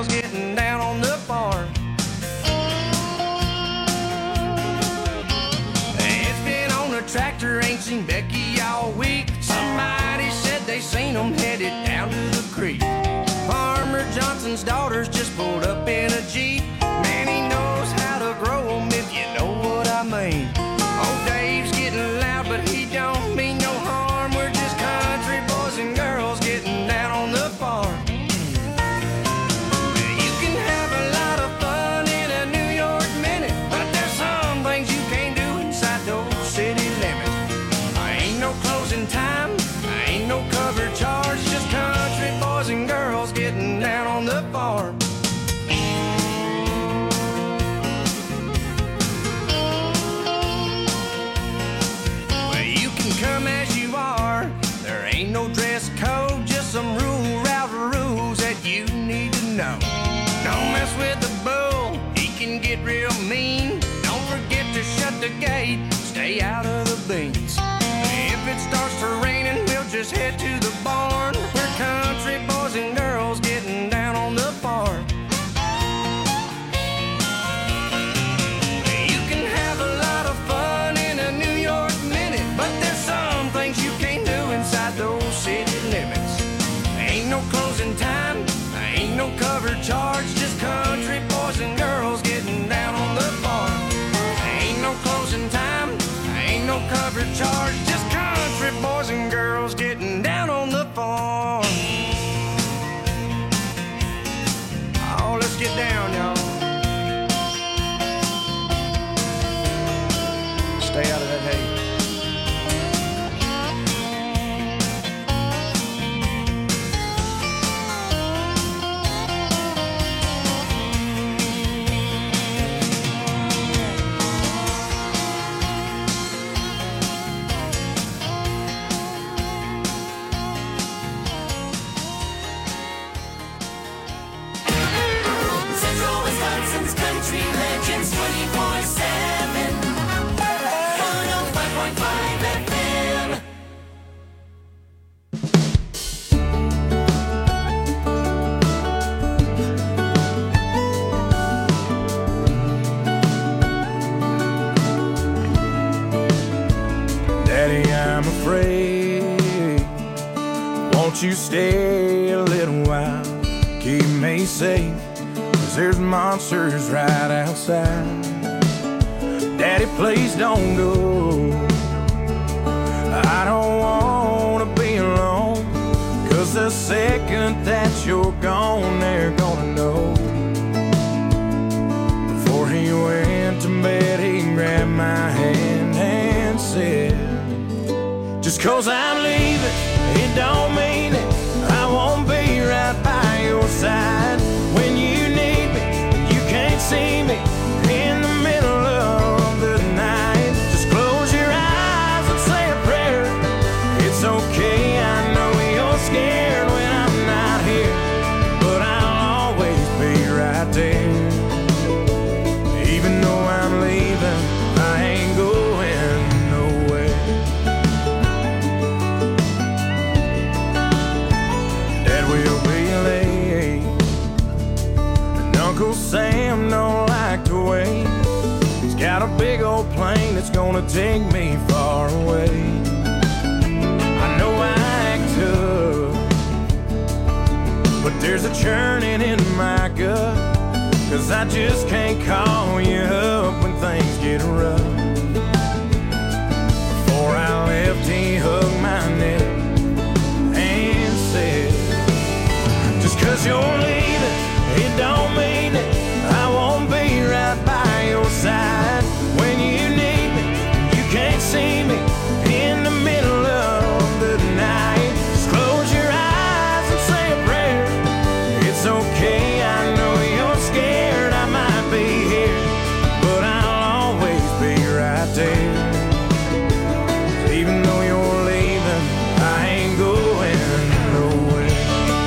girls getting down on the farm. It's been on the tractor, ain't seen Becky all week. Somebody said they seen them headed down to the creek. Farmer Johnson's daughters just pulled up in a Jeep. Man, he knows how to grow them, if you know what I mean. Old Dave's getting loud, but he don't mean no harm. We're just country boys and girls getting down on the farm. You can have a lot of fun in a New York minute, but there's some things you can't do inside those city limits. Ain't no closing time, ain't no cover charge, just country boys and girls getting down on the farm. Come as you are, there ain't no dress code, just some rules that you need to know. Don't mess with the bull, he can get real mean. Don't forget to shut the gate, stay out of the beans. If it starts to raining, we'll just head to the barn. We're country boys and girls getting down on the farm. You can have a lot of fun in a New York minute, but there's some things you can't do inside those city limits. Ain't no closing time, ain't no cover charge, just country boys and girls getting down on the farm. Ain't no closing time, ain't no cover charge, just country boys and girls getting down on the farm. Oh, let's get down, y'all. Stay out of that hay. Central Wisconsin's country legends 24/7. 105.5 FM. Daddy, I'm afraid. Won't you stay a little while? Keep me safe, 'cause there's monsters right outside. Daddy, please don't go. I don't wanna be alone, 'cause the second that you're gone, they're gonna know. Before he went to bed, he grabbed my hand and said, just 'cause I'm leaving, it don't mean it. I won't be right by your side. When you need me, you can't see me in the middle of the night. Just close your eyes and say a prayer. It's okay, I know you're scared when I'm not here, but I'll always be right there. Even though I'm leaving, I ain't going nowhere. Dad will be late, and Uncle Sam don't like to wait. He's got a big old plane that's gonna take me far away. I know I act tough, but there's a churning in my gut, 'cause I just can't call you up when things get rough. Before I left, he hugged my neck and said, just 'cause you're leaving, it don't mean it. I won't be right by your side. When you need me, you can't see me in the middle of the night. Just close your eyes and say a prayer. It's okay, I know you're scared, I might be here, but I'll always be right there. Even though you're leaving, I ain't going nowhere.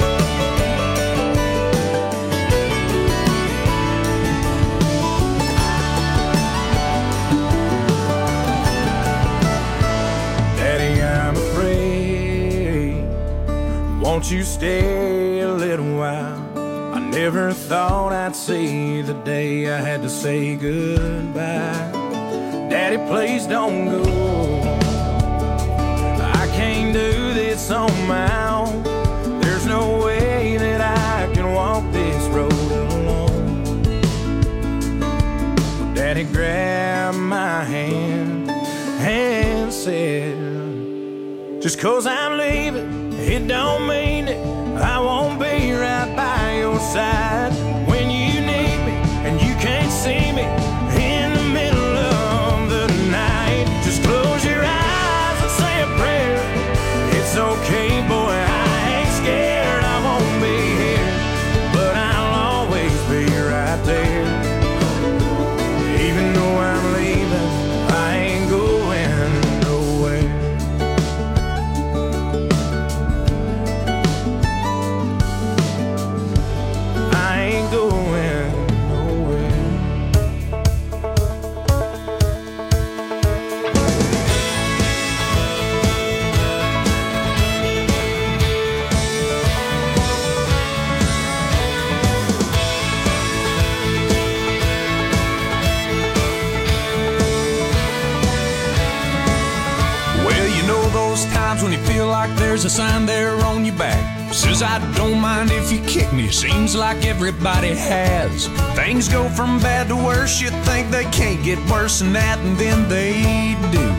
Daddy, I'm afraid. Won't you stay a little while? I Never thought I'd see the day I had to say goodbye. Daddy, please don't go. I can't do this on my own. There's no way that I can walk this road alone. Daddy grabbed my hand and said, just 'cause I'm leaving, it don't mean that I won't be right by your side when you need me and you can't see me in the middle of the night. Just close your eyes and say a prayer. It's okay, boy, I ain't scared. I won't be here, but I'll always be right there. Even though I'm leaving, I ain't going nowhere. I ain't going nowhere. Well, you know those times when you feel like there's a sign there on your back. Says I don't mind if you kick me. Seems like everybody has. Things go from bad to worse. You think they can't get worse than that, and then they do.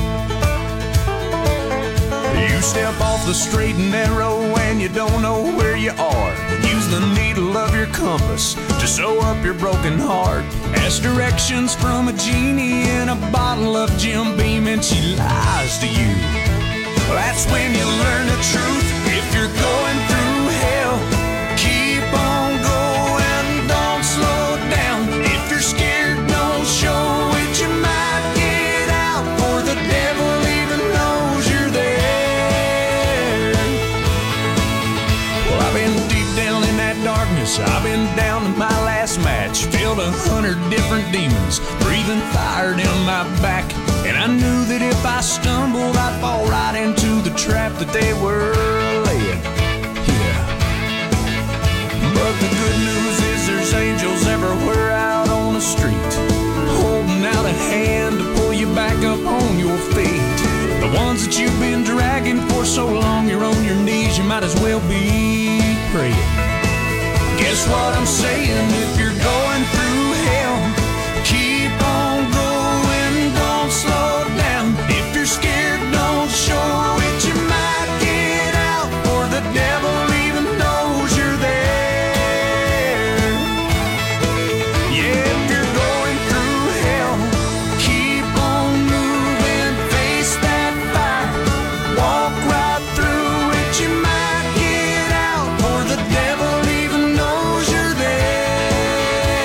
You step off the straight and narrow and you don't know where you are. Use the needle of your compass to sew up your broken heart. Ask directions from a genie in a bottle of Jim Beam and she lies to you. Well, that's when you learn the truth. If you're going through hell, keep on going, don't slow down. If you're scared, don't show it. You might get out, for the devil even knows you're there. Well, I've been deep down in that darkness. I've been down to my last match. Filled 100 different demons, breathing fire down my back. And I knew that if I stumbled, I'd fall right into the trap that they were laying. Yeah. But the good news is there's angels everywhere out on the street, holding out a hand to pull you back up on your feet. The ones that you've been dragging for so long, you're on your knees, you might as well be praying. Guess what I'm saying? If you're going through hell, keep on going, don't slow down. If you're scared, don't show it. You might get out, for the devil even knows you're there. Yeah, if you're going through hell, keep on moving, face that fire, walk right through it. You might get out, for the devil even knows you're there.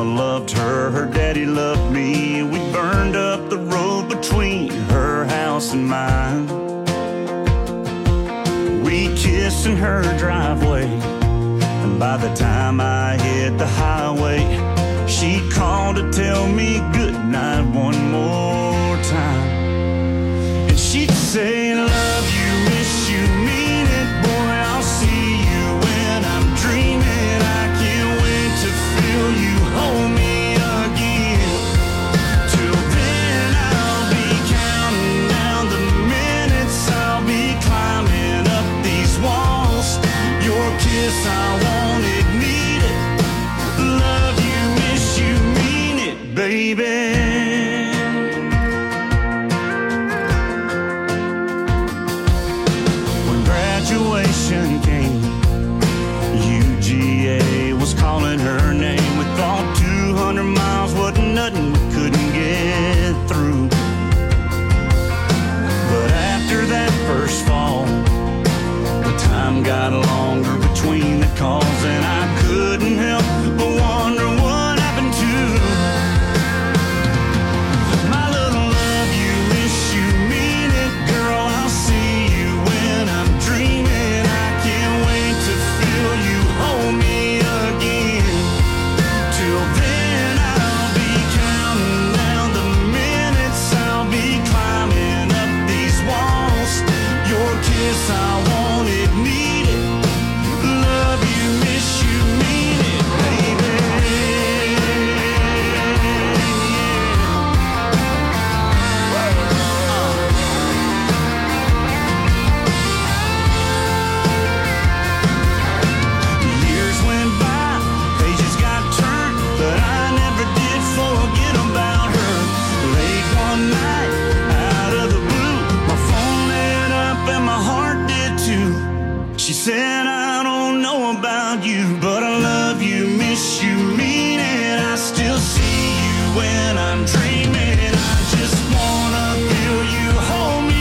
loved her, her daddy loved me. We burned up the road between her house and mine. We kissed in her driveway, and by the time I hit the highway, she called to tell me goodnight one more time. And she'd say, love you, miss you, mean it, boy, I'll see you when I'm dreaming. I can't wait to feel you hold me again. Till then I'll be counting down the minutes, I'll be climbing up these walls. Your kiss, I want it, need it. Love you, miss you, mean it, baby. When graduation came, UGA was calling her name. We thought 200 miles wasn't nothing we couldn't get through. But after that first fall, the time got longer between the calls, and I couldn't help but wonder what happened to my little love you, miss you, mean it, girl, I'll see you when I'm dreaming. I can't wait to feel you hold me again. Till then I'll be counting down the minutes, I'll be climbing up these walls. Your kiss, I want it, need it. Love you, miss you, mean it, baby. Years went by, pages got turned, but I never did forget about her. Late one night, out of the blue, my phone lit up and my heart did too. She said, I don't know about you, but I love you, miss you, mean it. I still see you when I'm dreaming. I just wanna feel you hold me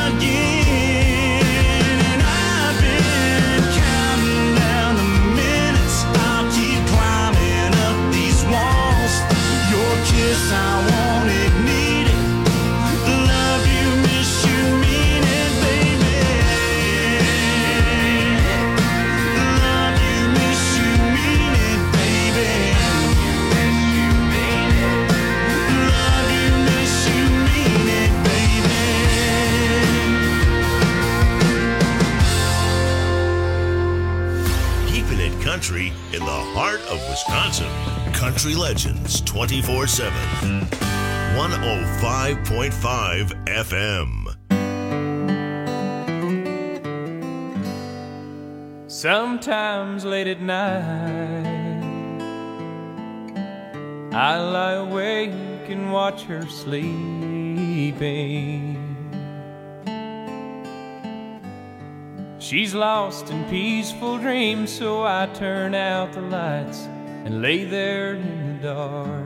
again. And I've been counting down the minutes, I'll keep climbing up these walls. Your kiss, I want it, need it. Love you, miss you, mean it, baby. Love you, miss you, mean it, baby. Love you, miss you, mean it, baby. Keeping it country in the heart of Wisconsin. Country Legends 24/7. 105.5 FM. Sometimes late at night, I lie awake and watch her sleeping. She's lost in peaceful dreams, so I turn out the lights and lay there in the dark.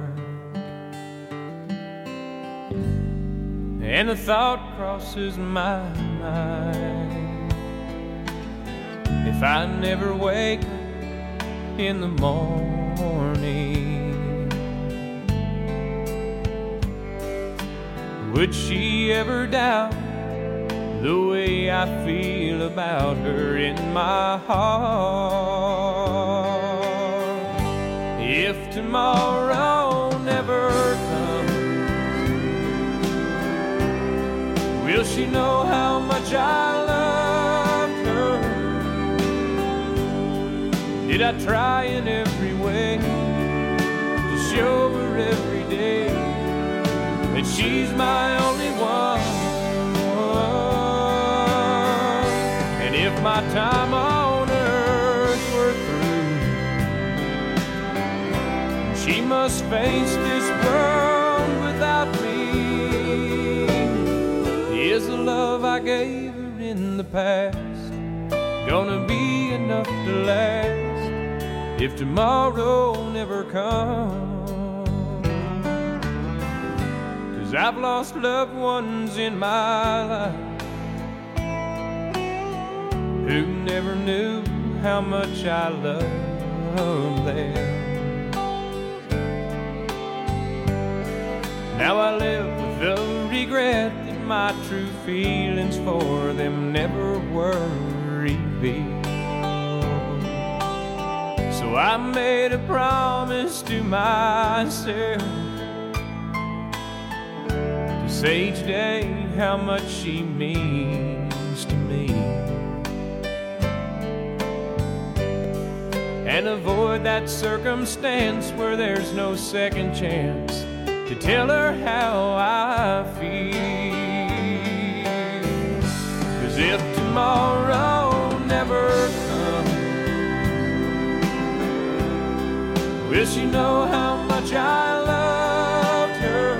And a thought crosses my mind: if I never wake up in the morning, would she ever doubt the way I feel about her in my heart? If tomorrow never comes, will she know how much I loved her? Did I try in every way to show her every day that she's my only one? And if my time on earth were through, she must face this world without me. Is the love I gave her in the past gonna be enough to last if tomorrow never comes? 'Cause I've lost loved ones in my life who never knew how much I loved them. Now I live with the regret that my true feelings for them never were revealed. So I made a promise to myself to say each day how much she means to me, and avoid that circumstance where there's no second chance to tell her how I feel. 'Cause if tomorrow never comes, will she know how much I loved her?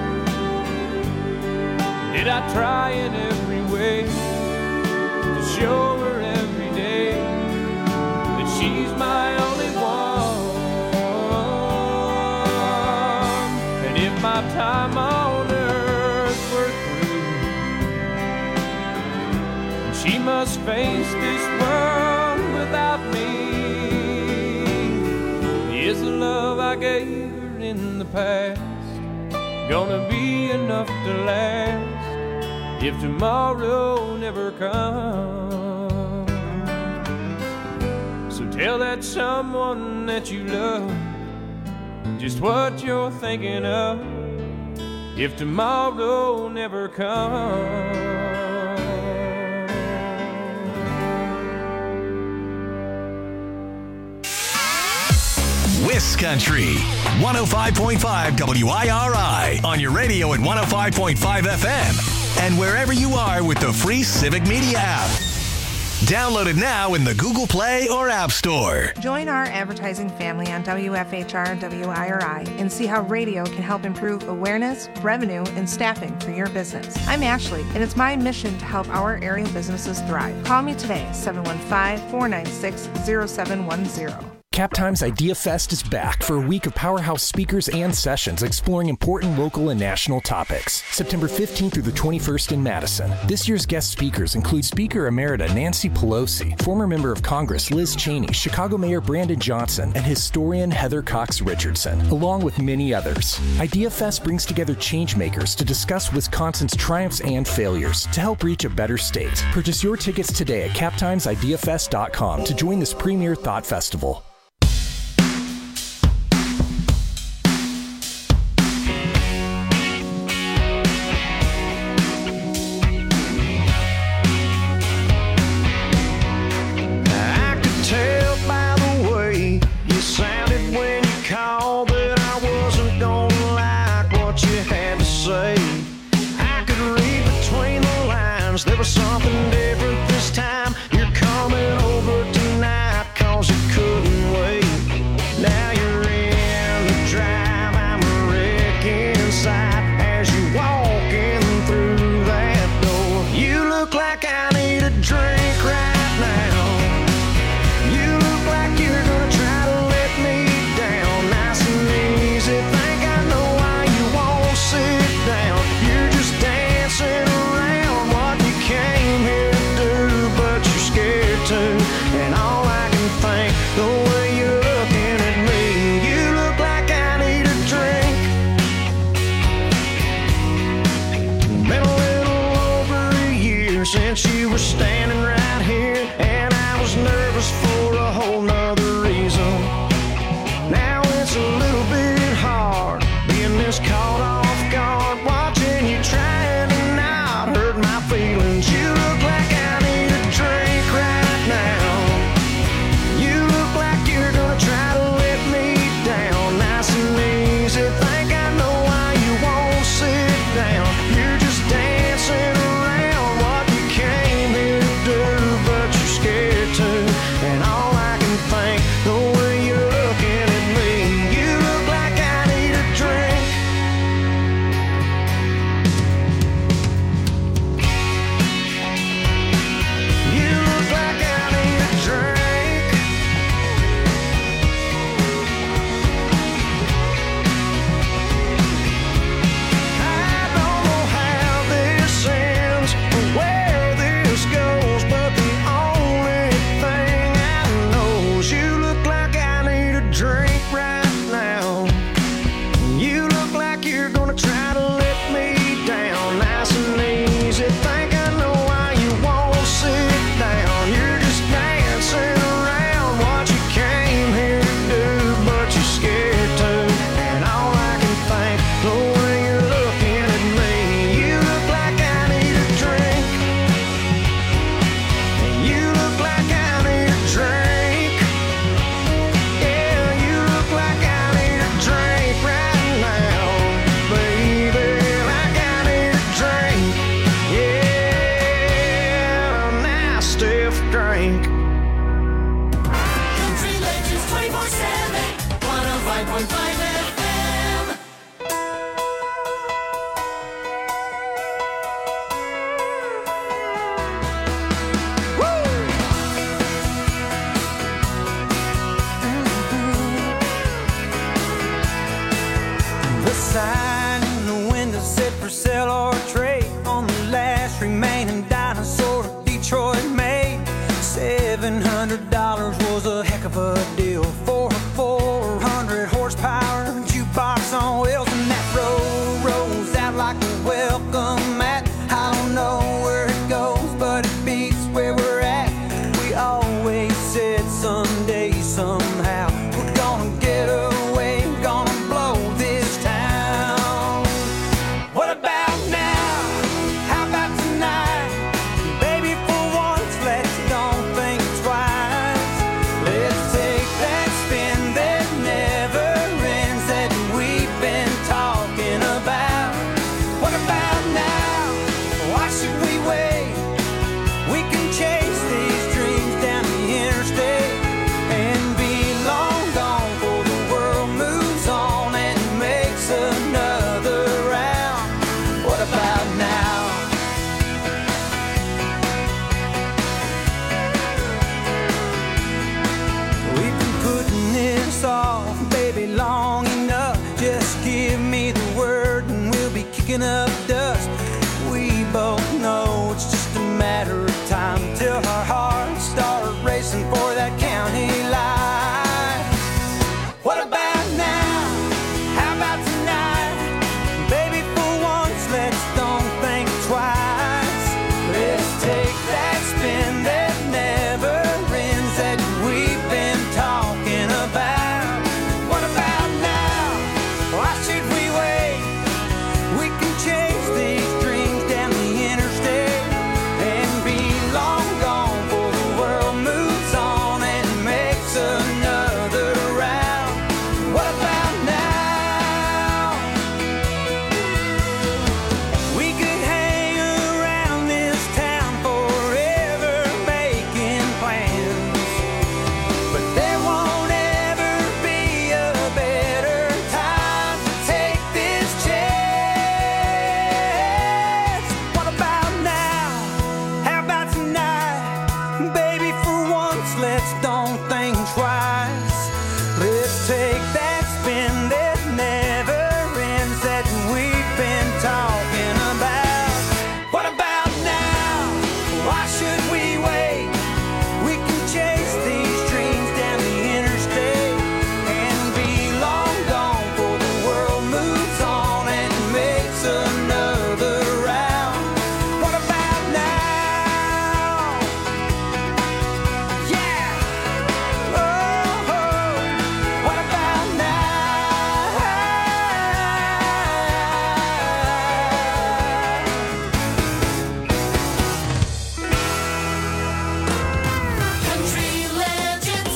Did I try in every way to show her every day that she's my only one? And if my time on earth were through, she must face this world without me, is the love I gave her in the past gonna be enough to last if tomorrow never comes? So tell that someone that you love just what you're thinking of if tomorrow never comes. Country 105.5 WIRI on your radio at 105.5 FM and wherever you are with the free Civic Media app. Download it now in the Google Play or App Store. Join our advertising family on WFHR WIRI and see how radio can help improve awareness, revenue, and staffing for your business. I'm Ashley, and it's my mission to help our area businesses thrive. Call me today, 715-496-0710. Cap Times Idea Fest is back for a week of powerhouse speakers and sessions exploring important local and national topics. September 15th through the 21st in Madison. This year's guest speakers include Speaker Emerita Nancy Pelosi, former member of Congress Liz Cheney, Chicago Mayor Brandon Johnson, and historian Heather Cox Richardson, along with many others. Idea Fest brings together changemakers to discuss Wisconsin's triumphs and failures to help reach a better state. Purchase your tickets today at captimesideafest.com to join this premier thought festival. There was something different this time. You're coming over tonight 'cause you couldn't wait. Now you're in the drive, I'm a wreck inside. As you walking through that door, you look like I need a drink right now. You look like you're gonna try to let me down. Nice and easy, think I know why you won't sit down. You're just dancing around what you came here to do, but you're scared to. And all I can think, the way you're looking at me, you look like I need a drink. Been a little over a year since you were standing right here, and I was nervous for a whole nother reason. Now it's a little bit hard being this caught off guard, watching you trying to not hurt my feelings. You look like I need a drink right now. You look like you're gonna try to let me down. Nice and easy, think I know why you won't sit down. You're just dancing around what you came here to do, sign in the window said for sale or trade on the last remaining dinosaur Detroit made. $700 was a heck of a deal for a 400 horsepower jukebox on wheels, and that road rolls out like a welcome mat. I don't know where it goes, but it beats where we're at. We always said someday, somehow, we're gonna get away, gonna blow this town. What about now? How about tonight? Baby, for once, let's don't think twice. Let's take that spin that never ends that we've been talking about. What about now? Why should we wait? We can chase these dreams down the interstate and be long gone before the world moves on and makes another round. What about now? We've been putting this off, baby, long enough. Just give me the word and we'll be kicking up dust. We both know it's just a matter of time till our hearts start racing for that county line. What about now? How about tonight? Baby, for once, let's don't think twice. Let's take that spin that never ends that we've been talking about. What about now? Why should we wait? We can chase these dreams down the interstate and be long gone before the world moves on and makes another round. What about now? We could hang around this town forever making plans, but there won't ever be a better time to take this chance. What about now? How about tonight? Baby, for once, let's don't think twice. Let's take that spin that never ends that we've been talking about. What about now? Why should we wait? We can chase these dreams down the interstate and be long gone before the world moves on and makes another round. What about now? Yeah. Oh, what about now? Country Legends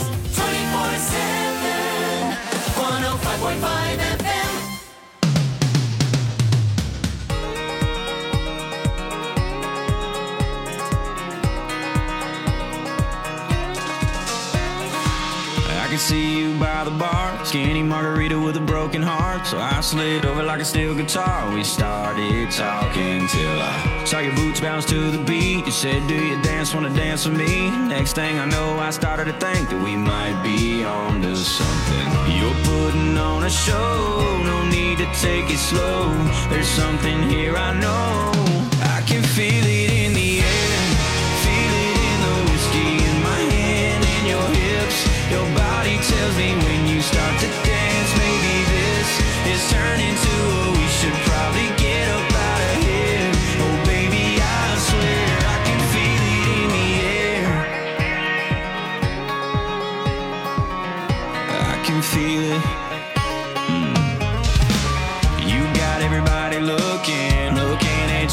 24/7. 105.5 FM. I can see you by the bar, skinny margarita with a broken heart. So I slid over like a steel guitar. We started talking till I saw your boots bounce to the beat. You said, do you wanna dance with me? Next thing I know, I started to think that we might be on to something. You're putting on a show, no need to take it slow. There's something here I know. I can feel it in the air, feel it in the whiskey in my hand and your hips. Your body tells me when you start to dance, maybe this is turning to a we should probably get up out of here. Oh baby, I swear I can feel it in the air. I can feel it. You got everybody looking at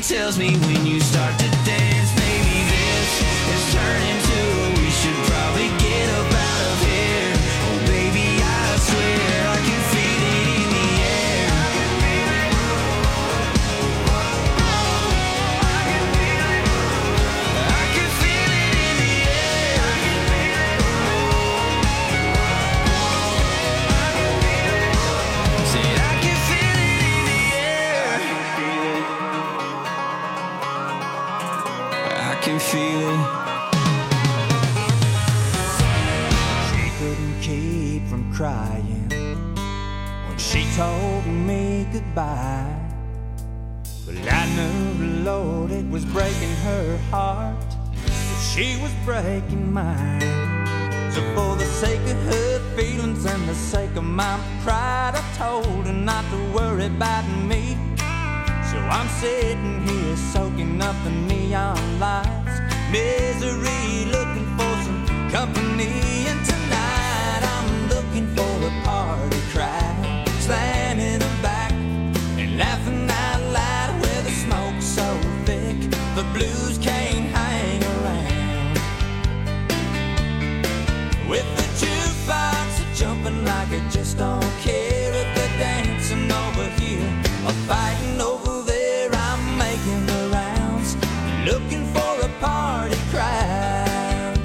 tells me when you start to dance, maybe this is turning to we should probably get up out of here. Oh baby, I swear I can feel it in the air. I can feel it in the air. Said I can feel it in the air. I can feel it. She couldn't keep from crying when she told me goodbye. But I knew, Lord, it was breaking her heart, but she was breaking mine. So for the sake of her feelings and the sake of my pride, I told her not to worry about me. So I'm sitting here soaking up the neon lights, misery, looking for some company. And tonight I'm looking for a party cry, slamming her back and laughing out loud with the smoke so thick the blues can't hang around. With the jukebox jumping like it just don't care if they're dancing over here or fighting over there. I'm making the rounds, looking for a party crowd.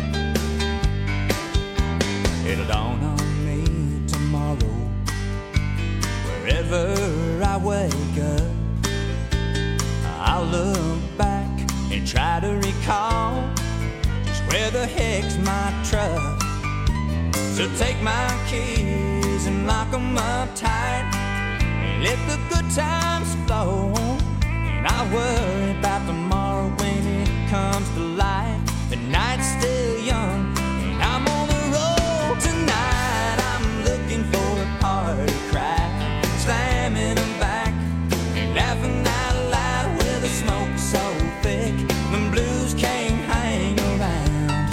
It'll dawn on me tomorrow, wherever I wake up, I'll look back and try to recall just where the heck's my truck. So take my keys and lock them up tight and let the good times flow. And I worry about tomorrow when it comes to light. The night's still young and I'm on the road tonight. I'm looking for a party cry, slamming them back and laughing out loud with the smoke so thick the blues can't hang around.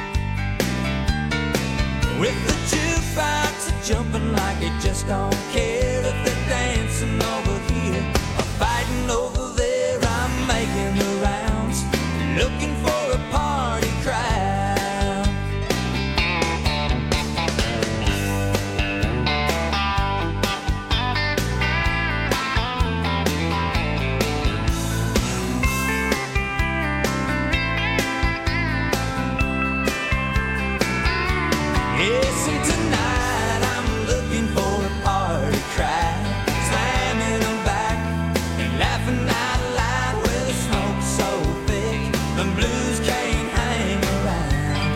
With the jukebox jumping like it just don't care if they're dancing over here or fighting over there. I'm making the rounds, looking for a party crowd. Yes, and tonight I'm looking for a party crowd, slamming them back and laughing out loud with the smoke so thick the blues can't hang around.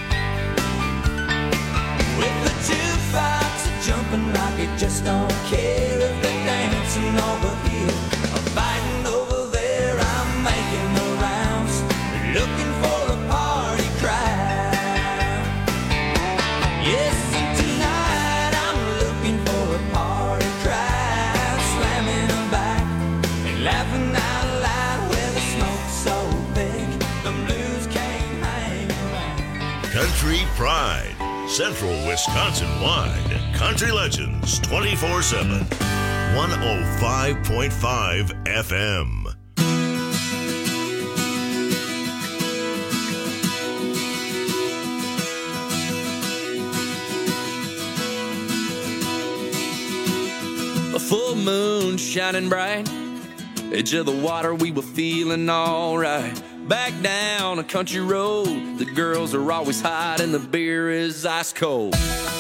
With the jukebox jumping like it just don't care if they're dancing over here or fighting over there. I'm making the rounds, looking for a party crowd. Yes, and tonight I'm looking for a party crowd, slamming them back and laughing out loud with the smoke so big the blues can't hang around. Country Pride, Central Wisconsin-wide. Country Legends 24/7. 105.5 FM. A full moon shining bright, edge of the water, we were feeling alright. Back down a country road, the girls are always hot and the beer is ice cold.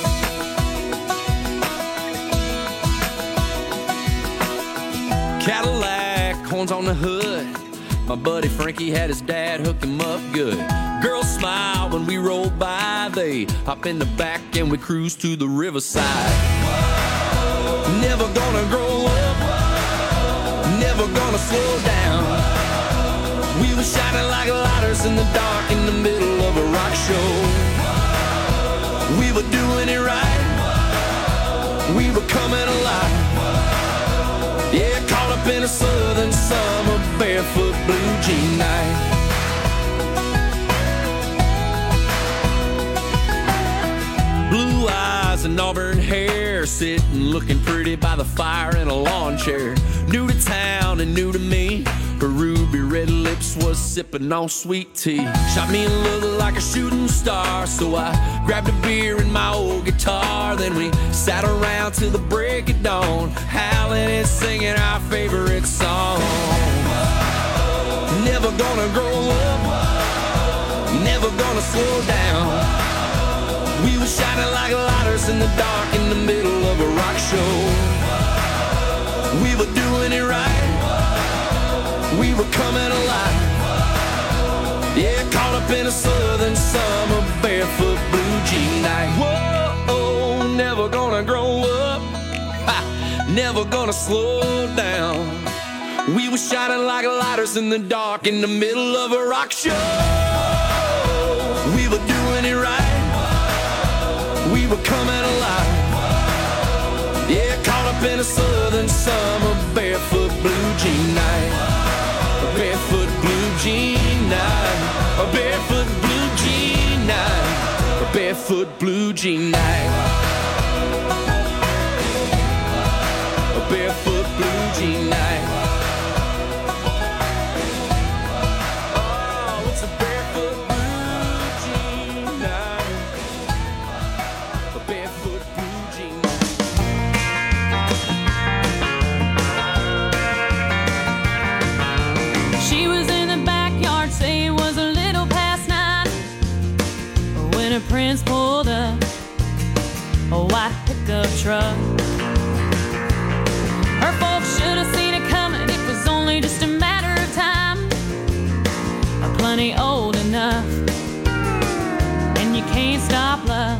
Cadillac, horns on the hood, my buddy Frankie had his dad hook him up good. Girls smile when we roll by, they hop in the back and we cruise to the riverside. Never gonna grow up, never gonna slow down. We were shining like lighters in the dark in the middle of a rock show. We were doing it right, we were coming alive. Yeah, caught up in a southern summer barefoot blue jean night. Blue eyes and auburn hair, sitting looking pretty by the fire in a lawn chair. New to town and new to me, Her ruby red lips was sipping on sweet tea. Shot me a look like a shooting star, so I grabbed a beer and my old guitar. Then we sat around till the break of dawn, howling and singing our favorite song. Never gonna grow up, never gonna slow down. We were shining like lighters in the dark in the middle of a rock show. We were doing it right, we were coming alive. Yeah, caught up in a southern summer barefoot blue jean night. Whoa, never gonna grow up, ha, never gonna slow down. We were shining like lighters in the dark in the middle of a rock show. We were doing it right, we were coming alive. Yeah, caught up in a southern summer barefoot blue jean night. A barefoot blue jean night. A barefoot blue jean night. A barefoot blue jean night. A barefoot blue jean night. Oh, it's a barefoot blue jean night. A barefoot blue jean night. She was in the backyard, say it was a little past 9, when her prince pulled up a white pickup truck. Her folks should have seen it coming, it was only just a matter of time. Plenty old enough, and you can't stop love.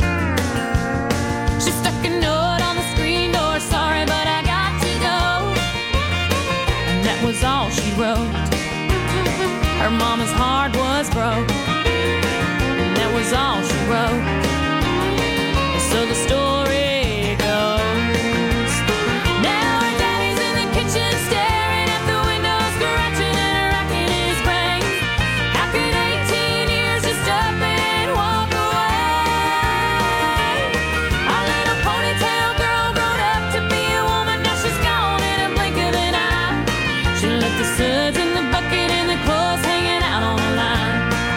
She stuck a note on the screen door, sorry but I got to go. And that was all she wrote. Her mama's heart was broke, and that was all she wrote. So the story goes. Now her daddy's in the kitchen staring at the window, scratching and racking his brain. How could 18 years just up and walk away? Our little ponytail girl grown up to be a woman, now she's gone in a blink of an eye. She left the suds in the bucket and the clothes hanging out on the line.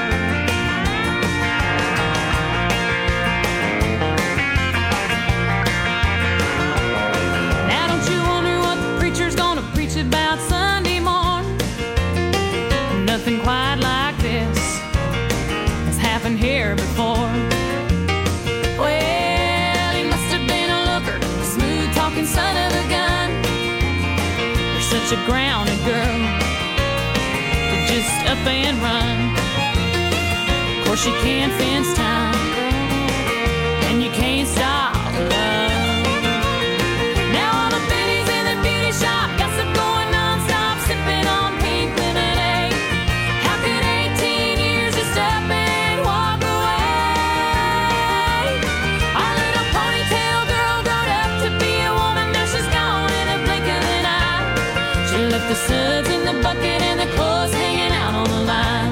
Now don't you wonder what the preacher's gonna preach about Sunday morn? Nothing quite like this has happened here before. Well, he must have been a looker, smooth talking son of a gun. You're such a grounded girl, just up and run. Of course you can't fence time, and you can't stop love. Now all the biddies in the beauty shop gossip going non-stop, sipping on pink lemonade. How could 18 years just up and walk away? Our little ponytail girl grown up to be a woman, now she's gone in a blink of an eye. She left the suds in the bucket and the clothes hanging out on the line.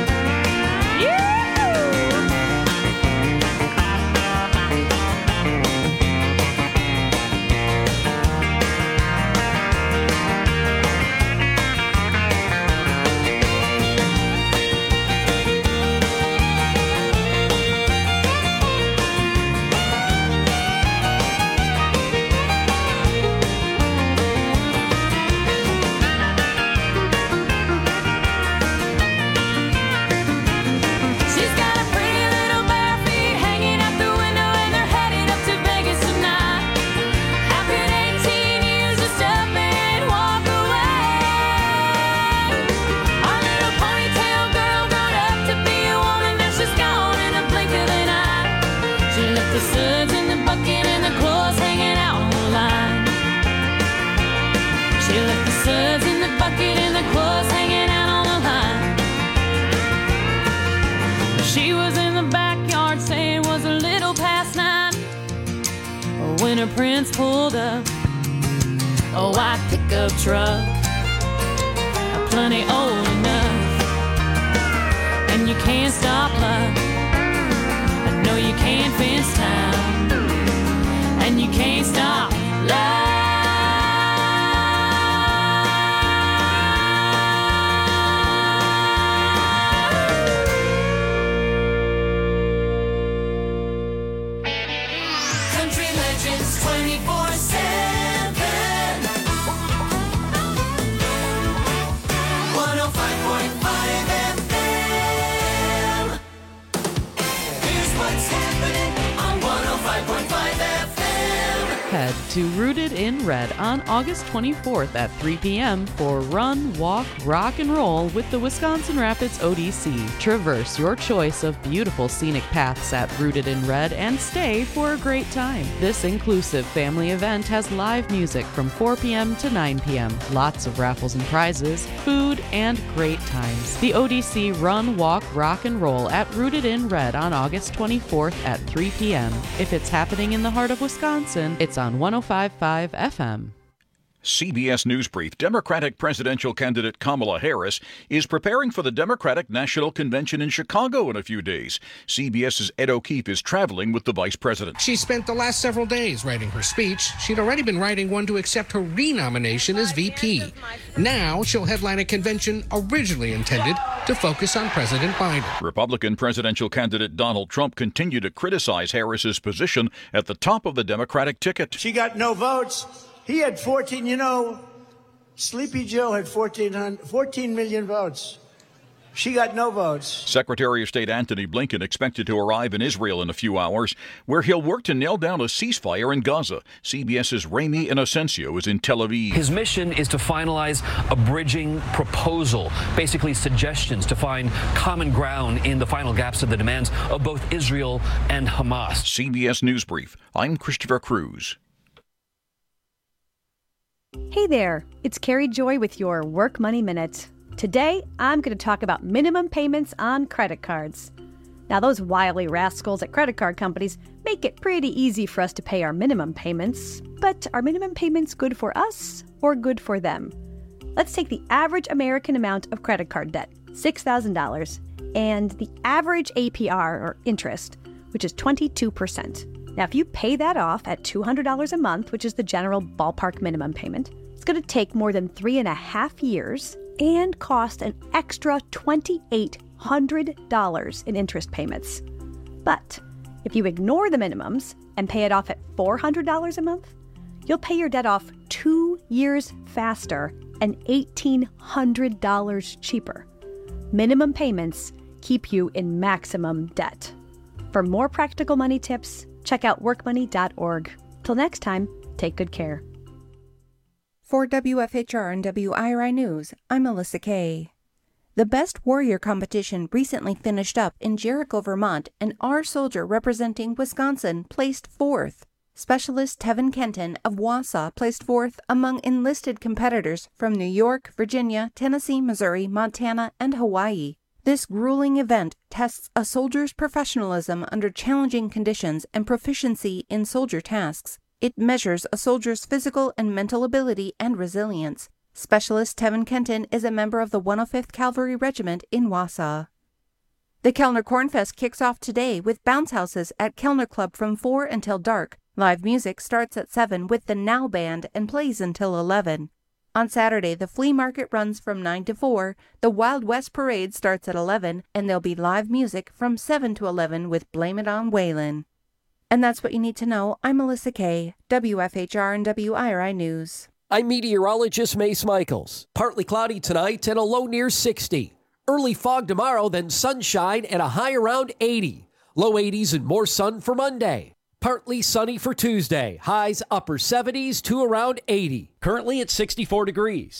She's got a pretty little bare feet hanging out the window, and they're headed up to Vegas tonight. How could 18 years just up and walk away? Our little ponytail girl grown up to be a woman, now she's gone in a blink of an eye. She left the suds in the bucket and the clothes hanging out on the line. She left the suds in the bucket and the clothes hanging out on the line. She was in the backyard, saying it was a little past 9, when her prince pulled up a white pickup truck. Plenty old enough, and you can't stop love. I know you can't fence time, and you can't stop love. to Rooted in Red on August 24th at 3 p.m. for Run, Walk, Rock, and Roll with the Wisconsin Rapids ODC. Traverse your choice of beautiful scenic paths at Rooted in Red and stay for a great time. This inclusive family event has live music from 4 p.m. to 9 p.m., lots of raffles and prizes, food, and great times. The ODC Run, Walk, Rock, and Roll at Rooted in Red on August 24th at 3 p.m. If it's happening in the heart of Wisconsin, it's on 105.5 FM. CBS News Brief. Democratic presidential candidate Kamala Harris is preparing for the Democratic National Convention in Chicago in a few days. CBS's Ed O'Keefe is traveling with the vice president. She spent the last several days writing her speech. She'd already been writing one to accept her renomination as VP. Now she'll headline a convention originally intended to focus on President Biden. Republican presidential candidate Donald Trump continued to criticize Harris's position at the top of the Democratic ticket. She got no votes. He had 14, Sleepy Joe had 14 million votes. She got no votes. Secretary of State Antony Blinken expected to arrive in Israel in a few hours, where he'll work to nail down a ceasefire in Gaza. CBS's Rami Inocencio is in Tel Aviv. His mission is to finalize a bridging proposal, basically suggestions to find common ground in the final gaps of the demands of both Israel and Hamas. CBS News Brief. I'm Christopher Cruz. Hey there, it's Carrie Joy with your Work Money Minute. Today, I'm going to talk about minimum payments on credit cards. Now, those wily rascals at credit card companies make it pretty easy for us to pay our minimum payments. But are minimum payments good for us or good for them? Let's take the average American amount of credit card debt, $6,000, and the average APR, or interest, which is 22%. Now, if you pay that off at $200 a month, which is the general ballpark minimum payment, it's going to take more than 3.5 years and cost an extra $2,800 in interest payments. But if you ignore the minimums and pay it off at $400 a month, you'll pay your debt off 2 years faster and $1,800 cheaper. Minimum payments keep you in maximum debt. For more practical money tips, check out workmoney.org. Till next time, take good care. For WFHR and WIRI News, I'm Melissa Kay. The Best Warrior competition recently finished up in Jericho, Vermont, and our soldier representing Wisconsin placed 4th. Specialist Tevin Kenton of Wausau placed 4th among enlisted competitors from New York, Virginia, Tennessee, Missouri, Montana, and Hawaii. This grueling event tests a soldier's professionalism under challenging conditions and proficiency in soldier tasks. It measures a soldier's physical and mental ability and resilience. Specialist Tevin Kenton is a member of the 105th Cavalry Regiment in Wausau. The Kellner Cornfest kicks off today with bounce houses at Kellner Club from 4 until dark. Live music starts at 7 with the Now Band and plays until 11. On Saturday, the flea market runs from 9 to 4, the Wild West Parade starts at 11, and there'll be live music from 7 to 11 with Blame It on Waylon. And that's what you need to know. I'm Melissa Kay, WFHR and WIRI News. I'm meteorologist Mace Michaels. Partly cloudy tonight and a low near 60. Early fog tomorrow, then sunshine and a high around 80. Low 80s and more sun for Monday. Partly sunny for Tuesday. Highs upper 70s to around 80. Currently at 64 degrees.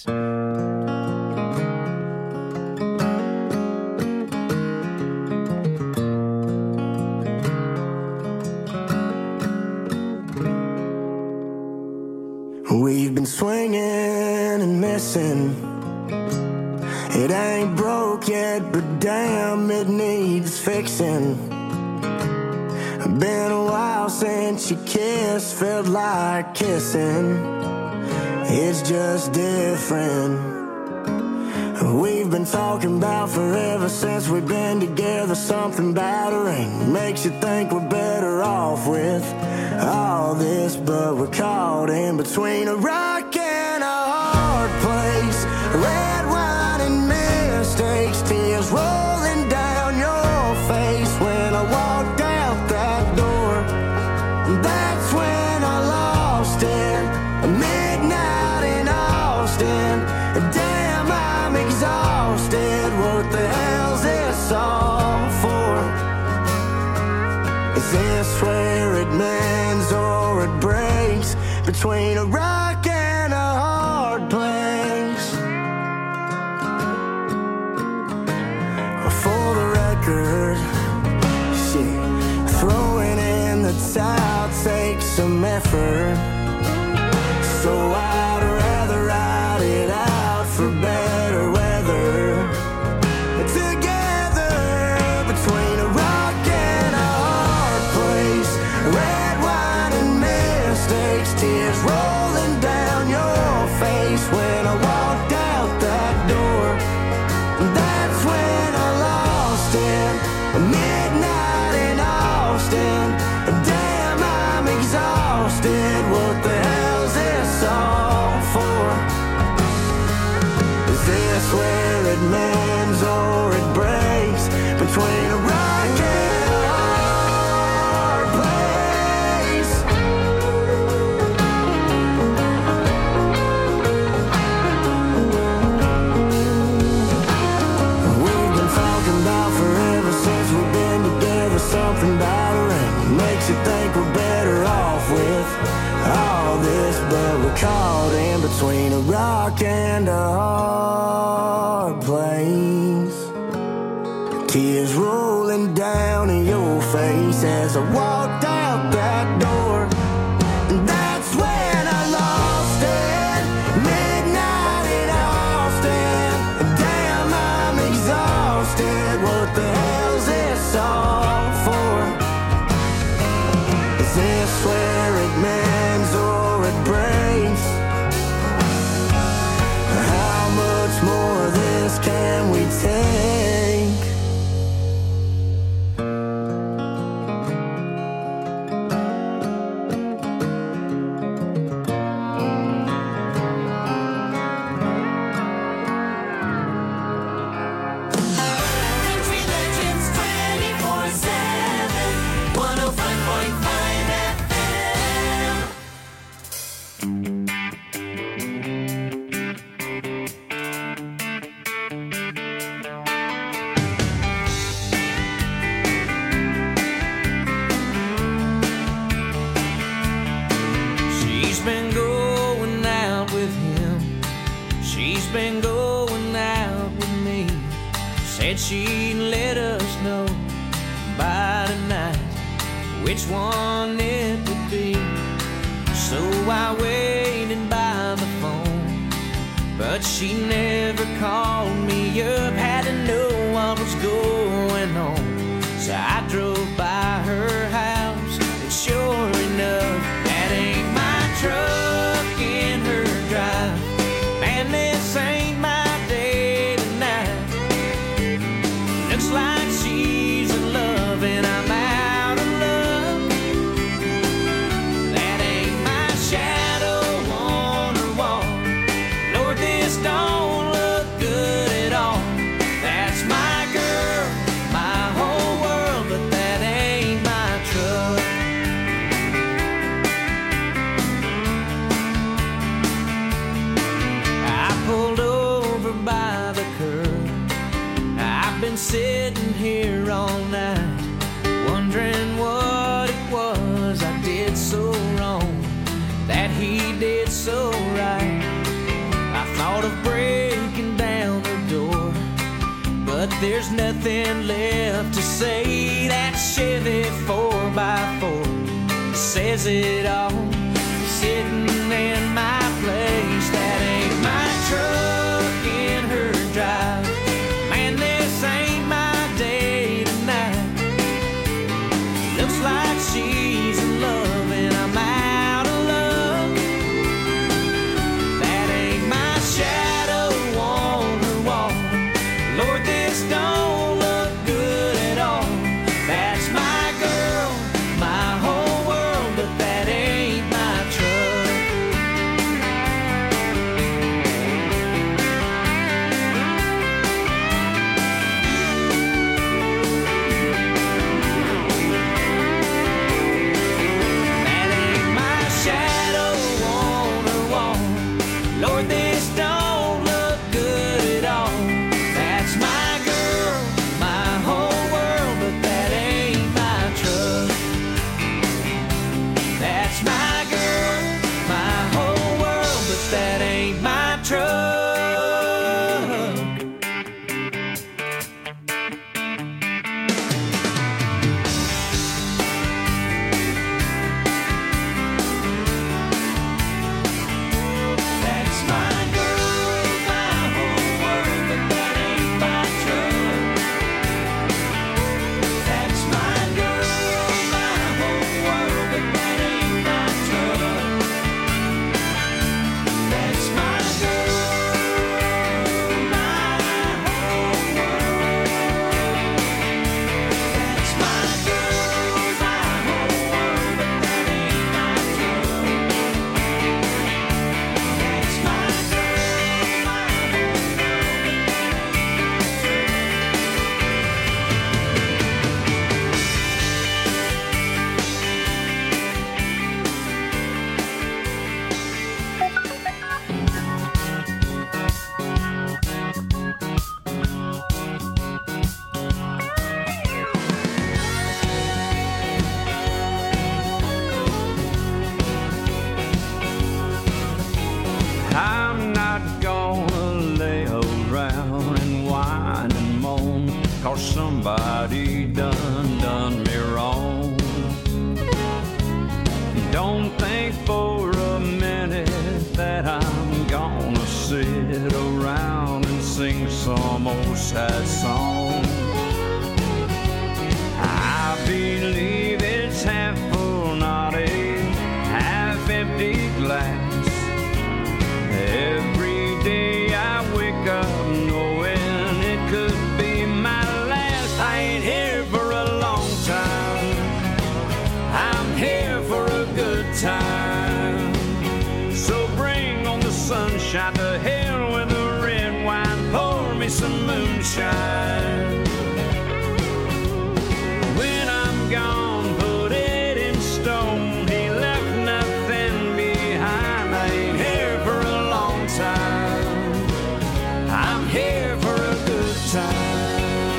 We've been swinging and missing. It ain't broke yet, but damn, it needs fixing. Been a while since you kissed, felt like kissing. It's just different. We've been talking about forever since we've been together. Something battering makes you think we're better off with all this, but we're caught in between a rock and a hard place. Red wine and mistakes, tears rolling down your face when I walked out that door. That's when I lost it. Midnight in Austin. Damn, I'm exhausted. What the hell's this all for? Is this where it mends or it breaks? But between a rock and a hard place. For the record, throwing in the towel takes some effort. So I'd rather ride it out for better weather. Together between a rock and a hard place. Red wine and mistakes, tears rolling down your face. When I walked out that door, that's when I lost him. Midnight in Austin. Damn, I'm exhausted. What the hell's this all for? Is this where it mends or it breaks? Between a rock and a hard place. We've been talking about forever since we've been together. Something about around makes you think we're better off with all this, but we're caught in between a rock and a hard place. Tears rolling down in your face as I walked out that door. And that's when I lost it. Midnight in Austin. Damn, I'm exhausted. What the hell's this all for? Is this where it mends or it breaks? How much more of this can we take? Country Legends 24/7, 105.5 FM. She's been going out with him. She's been going out with me. Said she'd let us know by tonight which one it would be. So I waited by the phone, but she never called me up. Had to know what was going on, so I drove by her house, and sure enough, that ain't my truck in her drive. Man, this ain't my day tonight. Looks like she's in love and I'm out of luck. That ain't my shadow on her wall. Lord, this don't look good at all. That's my girl, my whole world, but that ain't my truck. I pulled over by the curb. I've been sitting here all night, wondering what it was I did so wrong, that he did so right. I thought of breaking down the door, but there's nothing left to say. That Chevy 4x4 says it all, sitting in my place. That ain't my truck in her drive. Man, this ain't my day tonight. Looks like she's in love and I'm out of luck. That ain't my shadow on her wall. Lord, this don't look good at all. That's my girl, my whole world, but that ain't my truck. That ain't my shadow on her wall. Lord, this don't look good at all. That's my girl, my whole world, but that ain't my truck. That's my girl, my 'cause somebody done me wrong. Don't think for a minute that I'm gonna sit around and sing some old sad song. I believe it's half full, not a half empty glass. Every day I wake up knowing it could be my last. I ain't here for a long time, I'm here for a good time. So bring on the sunshine, to hell with the red wine, pour me some moonshine. When I'm gone, put it in stone, he left nothing behind. I ain't here for a long time, I'm here for a good time.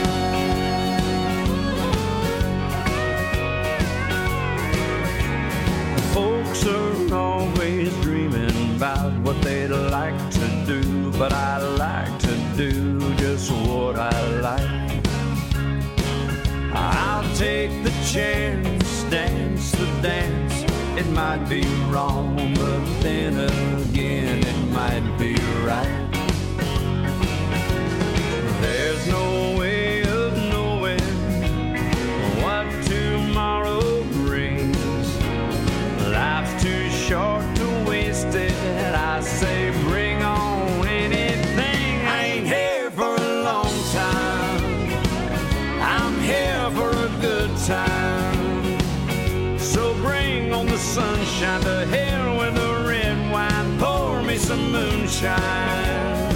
Folks are always dreaming about what they'd like to do, but I like to do just what I like. I'll take the chance, dance the dance. It might be wrong, but then again it might be right. There's no way of knowing what tomorrow brings. Life's too short to waste it. I say bring on anything. I ain't here for a long time, I'm here for a good time. So bring on the sunshine, to hell with the red wine, pour me some moonshine.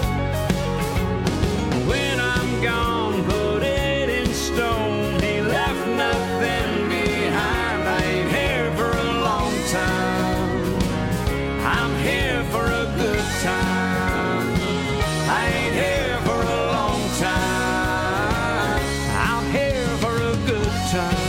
When I'm gone, put it in stone, he left nothing behind. I ain't here for a long time, I'm here for a good time. I ain't here for a long time, I'm here for a good time.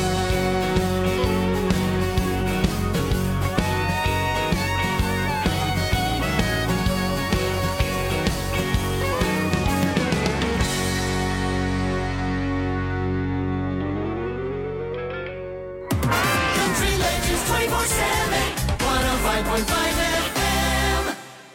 Country Legends 24/7, 105.5 FM.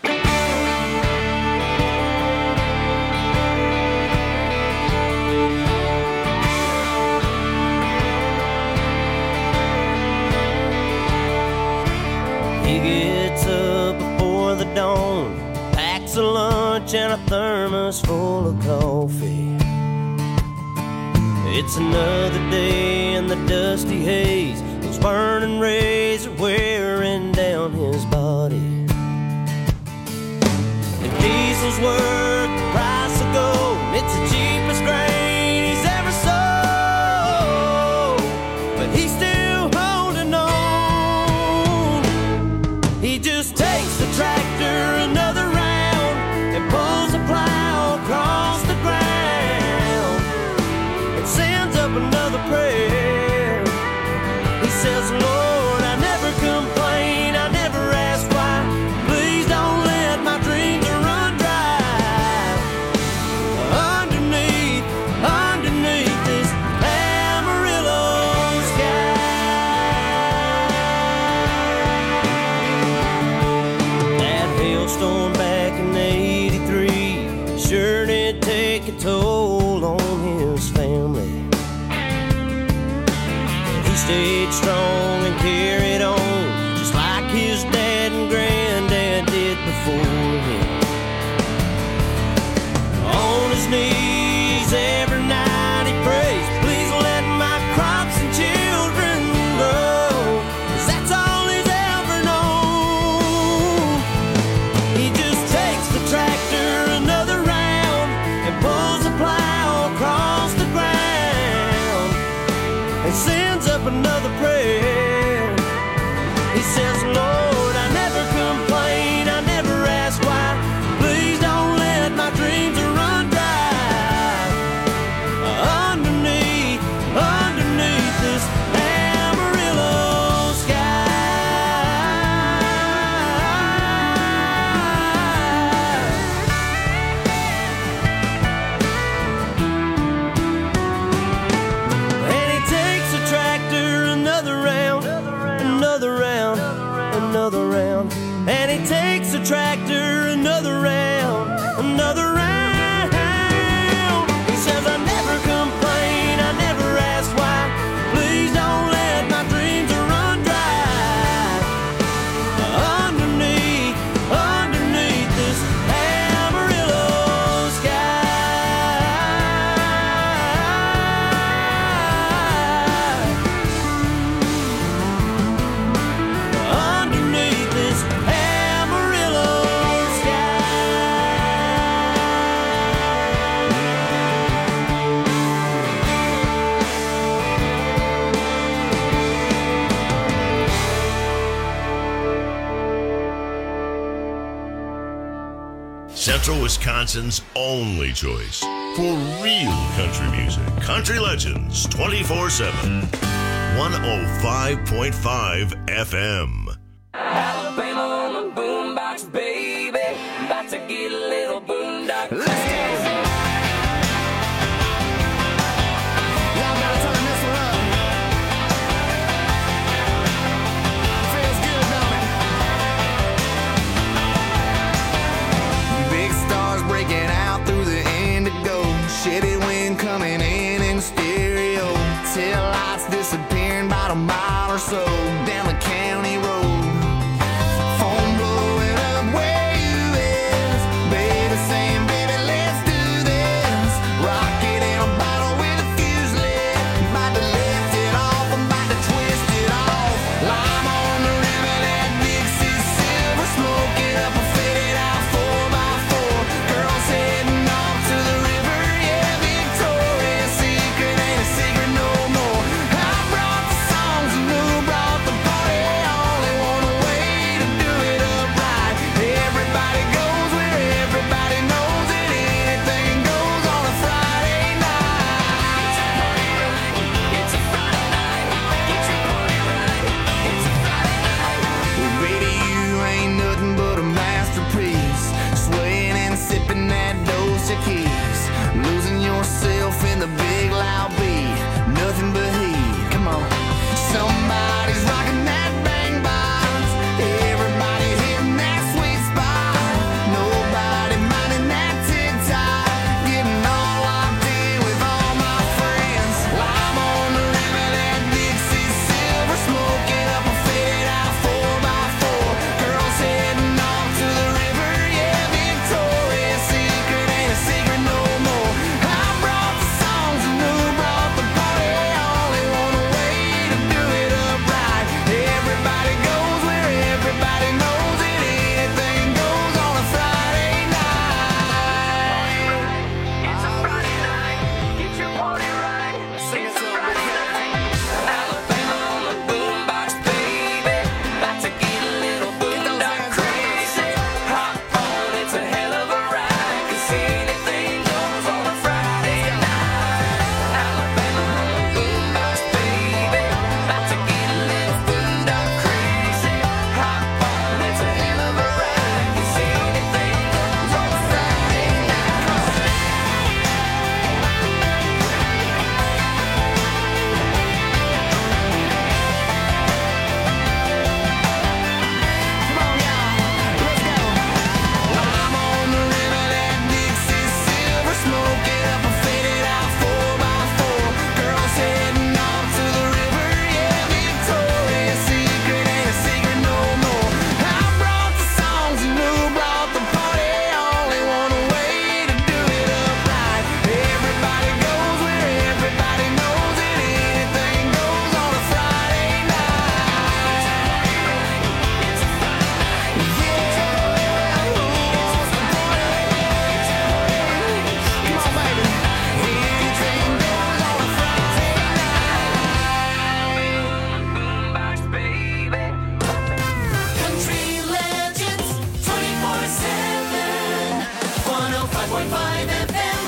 He gets up before the dawn, packs a lunch and a thermos full of coffee. It's another day in the dusty haze, those burning rays are wearing down his body. And diesel's worth the price of gold, it's the cheapest grain he's ever sold, but he's still holding on. He just takes the tractor another round and pulls a plow across the ground and sends up another prayer. He says, Lord, I never complain, I never ask why. Please don't let my dreams run dry. Underneath this Amarillo sky. That hailstorm back in '83 sure did take a toll on his family. He stayed strong and carried on, just like his dad and granddad did before him. On his knees every night he prays, please let my crops and children grow, 'cause that's all he's ever known. He just takes the tractor another round and pulls a plow across the ground and sends up another prayer. tractor another round, another round. He says, I never complain, I never ask why. Please don't let my dreams run dry. Underneath this Amarillo sky. Underneath this Amarillo Central Wisconsin's only choice for real country music. Country Legends 24/7. 105.5 FM. Alabama on the boombox, baby. About to get a little boondock. Let's go. Y'all better turn this one up. Feels good, don't it? Big stars breaking out through the indigo. Shitty wind coming in stereo. Tail lights disappearing about a mile or so down the county road. Phone blowing up where you is. Baby saying, baby, let's do this. Rocket in a bottle with a fuse lit. About to lift it off, I'm about to twist it off. Lime on the river, that Dixie silver. Smoking up a faded out 4x4. Girls heading off to the river, yeah, Victoria's Secret ain't a secret no more. I brought the songs and who brought the party. Only one way to do it upright. Everybody goes where everybody knows it. Anything goes on a Friday night. It's a Friday night. Get your party right. It's a Friday night. Well, baby, you ain't nothing but a masterpiece. Swaying and sipping that dose of keys. Losing yourself in the big loud beat. Nothing but heat. Come on. Somebody's rocking that bang box. Everybody hitting that sweet spot. Nobody minding that tick-tock. Getting all locked in with all my friends. Lime on the river, that Dixie silver. Smoking up a faded out 4x4. Girls heading off to the river, yeah, Victoria's Secret ain't a secret no more. I brought the songs and who brought the party. Only one way to do it upright. Everybody goes where everybody knows it. Anything goes on a Friday night. It's a Friday night. Get your party right. It's a Friday night. Alabama on the boombox, baby. About to get a little boondock crazy. Hop on, it's a hell of a ride. 'Cause anything goes on a Friday night. Alabama on the boombox, baby. About to get a little boondock crazy. Hop on, it's a hell of a ride. 'Cause anything goes on a Friday night. Come on, y'all. Let's go. Lime on the river, that Dixie silver. Smoking up a faded out 4x4. Girls heading off to the river, yeah, Victoria's Secret ain't a secret no more. I brought the songs and who brought the party. Only one way to do it upright. Everybody goes where everybody knows it. Anything goes on a Friday night. It's a Friday night. Yeah. What's the point? Come on, baby. Anything goes on a Friday night. Boombox, baby. Country Legends 24/7. 105.5 FM.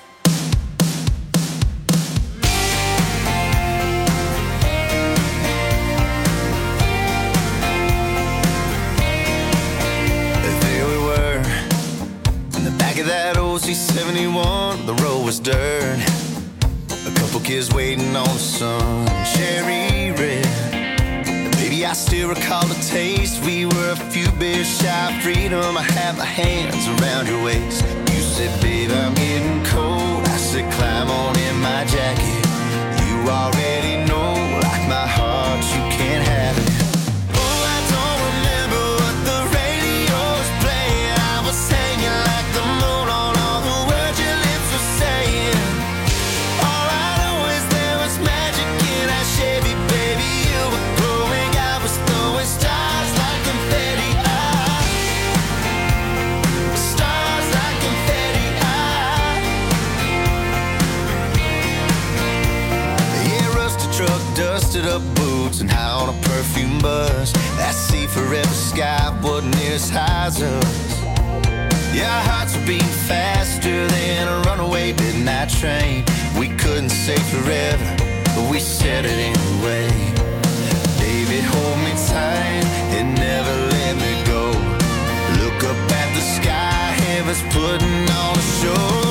There we were, in the back of that old C71. The road was dirt. A couple kids waiting on the sun. Cherry red. Baby, I still recall the taste. We were a few beers shy of freedom. I had my hands around your waist. You said, babe, I'm getting cold. I said, climb on in my jacket. You already know, like my heart, you can't have it. Oh, I don't remember what the radio was playing. I was hanging like the moon on all the words your lips were saying. All I know is there was magic in our Chevy, baby. You were glowing, I was throwing stars like confetti. Stars like confetti. Yeah, rusted truck, dusted up boots, and high on a perfume buzz. That sea forever sky wasn't near as high as us. Yeah, our hearts were beating faster than a runaway midnight train. We couldn't say forever, but we said it anyway. Baby, hold me tight and never let me go. Look up at the sky, heaven's putting on a show.